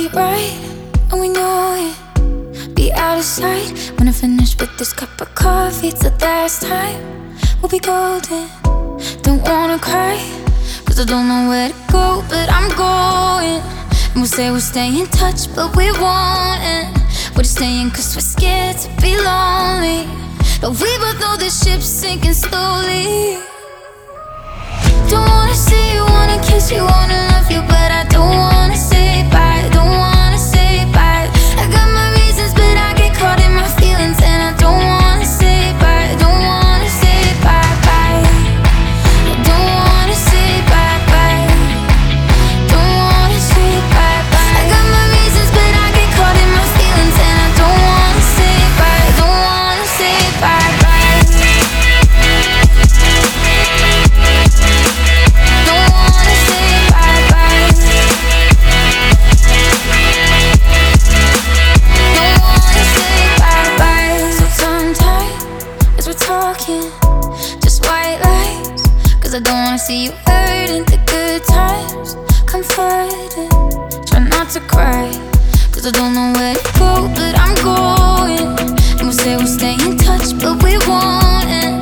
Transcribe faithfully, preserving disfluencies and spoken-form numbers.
ain't right, and we know it. Be out of sight when I finish with this cup of coffee. It's the last time we'll be golden. Don't wanna cry, cause I don't know where to go, but I'm going. And we'll say we'll stay in touch, but we won't. We're just staying cause we're scared to be lonely. But we both know this ship's sinking slowly. Don't wanna see you, wanna kiss you, wanna love you, but I don't wanna say bye, don't wanna say bye. I got my reasons, but I get caught in my feelings, and I don't wanna say bye, don't wanna say bye bye. I don't wanna say bye bye, don't wanna say bye bye. I got my reasons, but I get caught in my feelings, and I don't wanna say bye, don't wanna say bye bye. Just white lies, cause I don't wanna see you hurting. The good times comforting. Try not to cry, cause I don't know where to go, but I'm going. And we'll say we'll stay in touch, but we won't.